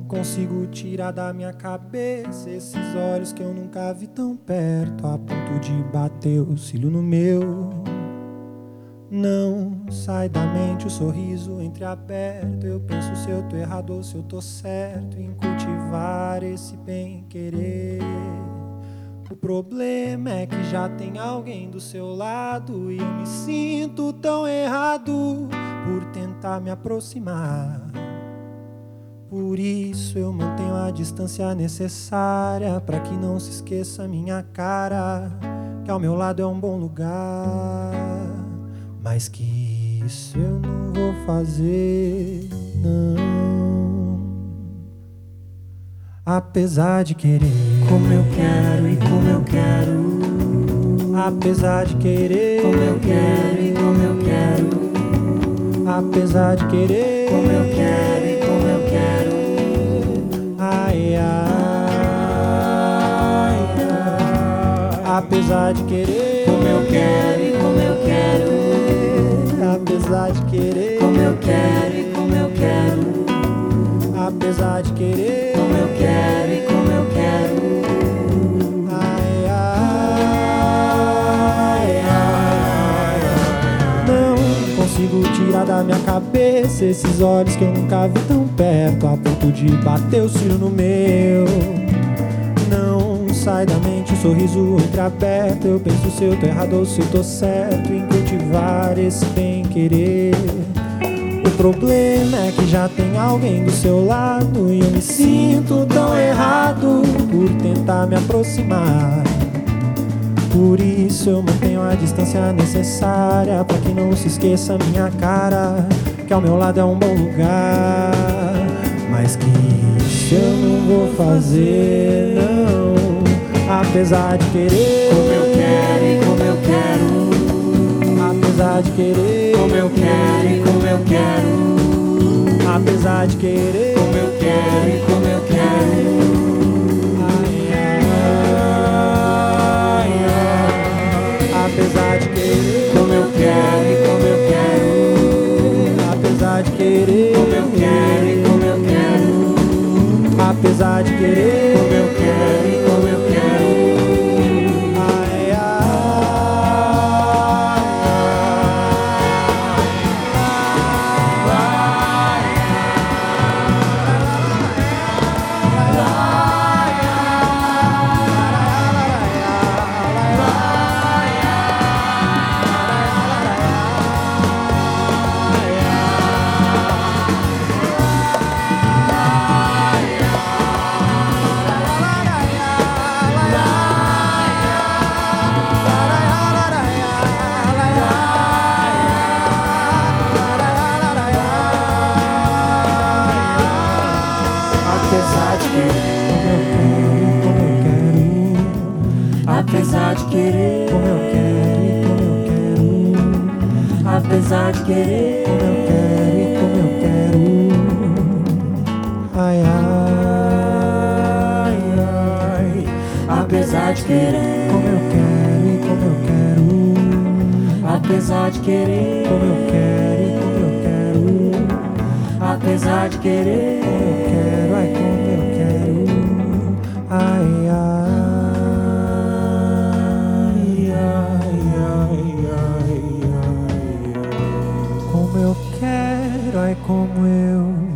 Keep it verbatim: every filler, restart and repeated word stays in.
consigo tirar da minha cabeça esses olhos que eu nunca vi tão perto, a ponto de bater o cílio no meu. Não sai da mente o sorriso entreaberto. Eu penso se eu tô errado ou se eu tô certo em cultivar esse bem-querer. O problema é que já tem alguém do seu lado e eu me sinto tão errado por tentar me aproximar. Por isso eu mantenho a distância necessária pra que não se esqueça minha cara, que ao meu lado é um bom lugar. Mas que isso eu não vou fazer, não. Apesar de querer como eu quero e como eu quero. Apesar de querer como eu quero e como eu quero. Apesar de querer como eu quero e como eu quero. Ai, ai, ai. Apesar de querer como eu quero e como eu quero. Apesar de querer como eu quero e como eu quero. Apesar de querer como eu quero e como eu quero. Ai, ai, ai, ai. Não consigo tirar da minha cabeça esses olhos que eu nunca vi tão perto, a ponto de bater o cílio no meu. Não sai da mente o sorriso entreaberto. Eu penso se eu tô errado ou se eu tô certo em cultivar esse bem-querer. O problema é que já tem alguém do seu lado e eu me sinto tão errado por tentar me aproximar. Por isso eu mantenho a distância necessária pra que não se esqueça minha cara, que ao meu lado é um bom lugar. Mas que isso eu não vou fazer, não. Apesar de querer como eu quero e como eu quero. Apesar de querer como eu quero e como eu quero. Apesar de querer como eu quero e como eu quero. Ai, ai, ai. Apesar de querer como eu quero e como eu quero. Apesar de querer como eu quero e como eu quero. Apesar de querer como eu quero e como eu quero. Ai, ai, apesar de querer como eu quero e como eu quero. apesar de querer como eu quero e como eu quero. Ai, ai, ai. apesar de querer como eu quero e como eu quero. apesar de querer como eu quero e como eu quero. apesar de querer como eu quero, ai como eu quero. Ai, ai. Como eu quero, ai como eu